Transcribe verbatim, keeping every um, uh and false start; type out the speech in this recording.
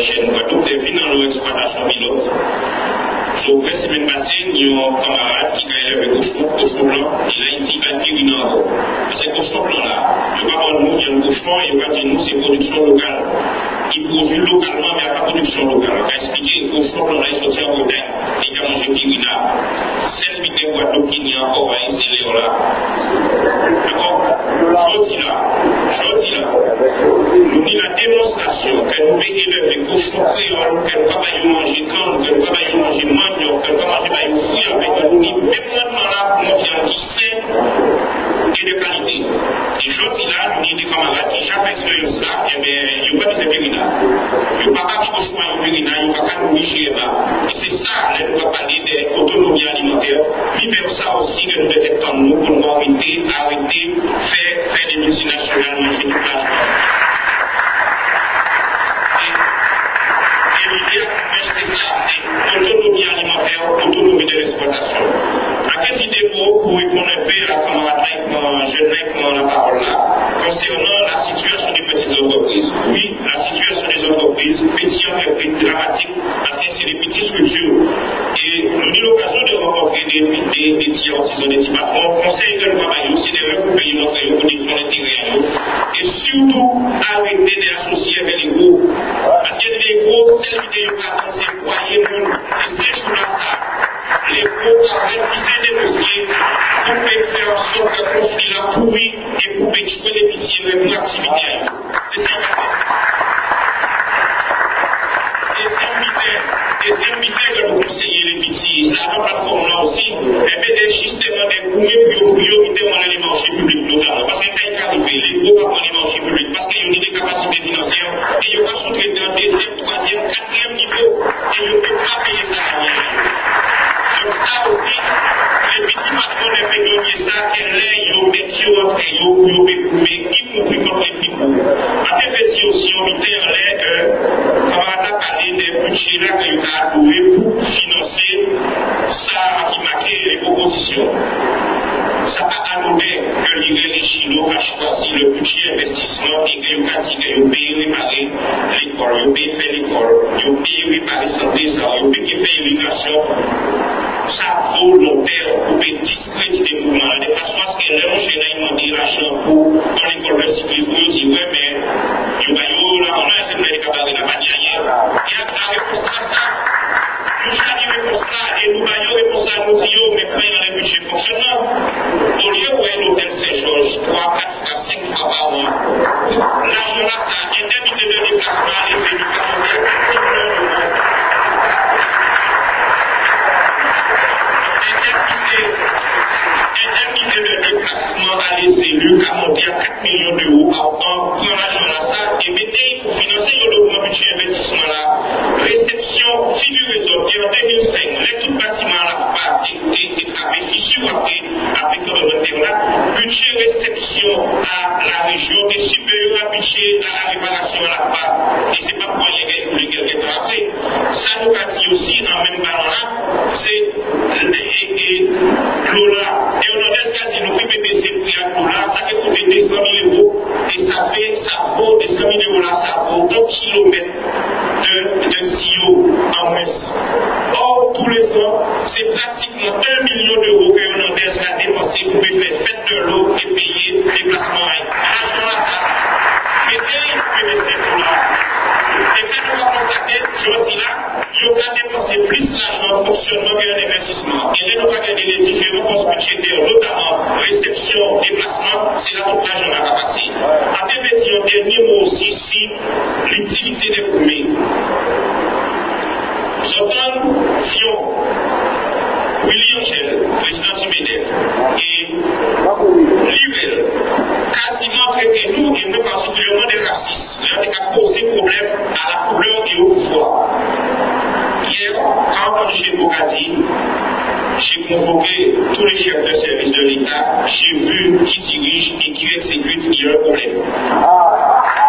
chaîne Guadeloupe, et puis dans leur exploitation pilote. Donc, la semaine passée, nous avons un camarade qui a élevé le cochon blanc, et là, il dit qu'il y a encore. Parce que le cochon blanc là, il n'y a pas de nous, il y a un cochon, et il va dire nous, c'est production locale. Il produit localement, mais il n'y a pas de production locale. On va expliquer le cochon blanc là, il sortit en Bretagne, et il a mangé pirina. Celle qui est Guadeloupe, il y a encore, va installer là. D'accord? Je dis là, je dis là, nous dit la démonstration que nous pouvons élever le cochon créole, que nous ne pouvons pas manger canne, que nous ne pouvons pas manger manioc, que nous ne pouvons pas manger fouille avec nous, nous dit même maintenant là, pour nous faire du sain et de qualité. Et je dis là, nous dit des camarades qui chaque expérience là, eh bien, il n'y a pas de périna. Il n'y a pas de cochon à périna, il n'y a pas de micher là. Et c'est ça, là, nous va parler de l'autonomie alimentaire. Vivre ça aussi que nous détectons nous pour nous arrêter, arrêter, faire, faire des multinationales, manger toute la journée. Et l'idée, c'est ça, c'est l'autonomie alimentaire, l'autonomie de l'exploitation. À quelle idée pour, pour répondre un peu à la camarade, je n'ai la parole là, concernant la situation des petites entreprises. Oui, la situation des entreprises, petites entreprises dramatiques, parce que c'est des petites structures. Et nous avons eu l'occasion de rencontrer des, des, des petits artisans, des petits patrons. Conseil que nous travaillons, c'est de recouper notre condition d'intérêt. Et surtout, arrêter d'associer avec les gros. Parce que les gros, celles qui ont pas c'est croyez-nous, et ces jours-là, ça, les gros arrêtent de négocier pour faire en sorte que le conflit là pourri et pour tuer les pitiés avec une activité. C'est ça qui fait. Et c'est un mystère de vous conseiller les petits. Ça, dans la plateforme là aussi, et bien, des justement des gourmets prioritaires dans les marchés publics, notamment. Parce que quand il arrive, les gros pas dans les marchés publics, parce qu'ils ont des capacités financières, et ils vont sous-traiter en deuxième, troisième, quatrième niveau, et ils ne peuvent pas payer ça à rien. Donc, ça aussi, les petits patrons de pétroliers, ça, qu'elle est, ils ont des tuyaux entre eux, ils ont des gourmets, y compris contre les petits coups. À tes petits aussi, on mettait en l'air que, quand on a parlé des budgets là, que vous avez alloué pour financer ça qui marquait les propositions. Ça n'a pas annoncé que les Chinois ont choisi le budget investissement et que vous avez dit que vous payez réparer l'école, vous payez faire l'école, vous payez réparer santé, vous payez faire irrigation. Ça volontaire pour discréditer le mouvement de façon à ce que les gens demandent l'argent pour dans l'école de cyclisme, ils disent ouais mais il y a là on a essayé de faire des cabarets là-bas derrière. Et à la réponse à ça, nous avons réponse ça et nous avons réponse à nous dire mais prenons les budgets fonctionnants. Au lieu où l'hôtel Saint-Georges, trois, quatre, cinq fois par mois, l'argent là, ça a indemnité de déplacement et l'éducation de indemnité de déplacement à les élus a monté à quatre millions d'euros par an pour l'argent là ça et mettez pour financer le développement budget investissement là réception figurez-vous qui en deux mille cinq les tout bâtiments là pas avaient fichu après avec le là budget réception à la région est supérieur à budget à la réparation à la part et c'est pas pour y gagner pour les quelques temps après ça nous a dit aussi en même ballon là c'est l'eau là et on a dit nous pouvons mettre ces prix à l'eau là ça fait coûter deux cent mille euros et ça fait ça vaut deux cent mille euros là ça vaut un kilomètre de, de tuyau en messe. Or tous les ans c'est pratiquement un million d'euros que on a dépensé pour faire fête de l'eau et payer déplacement à l'argent là ça mettez une mettre ces là et quand on va constater je dis là il y a dépensé plus l'argent en fonctionnement qu'un investissement. Et là, nous allons regarder les différents postes budgétaires, notamment réception, déplacement, c'est là tout l'argent a passé. À tes petits, un dernier mot aussi, si l'utilité des gourmets. J'entends Fion, William Shell, président du MEDEF, et Livel, quasiment traité nous, et nous particulièrement des racistes. Là, c'est qu'à poser problème à la couleur et au pouvoir. Hier, quand on est chez Bocati, j'ai convoqué tous les chefs de service de l'État, j'ai vu qui dirige et qui exécute, il y a un problème.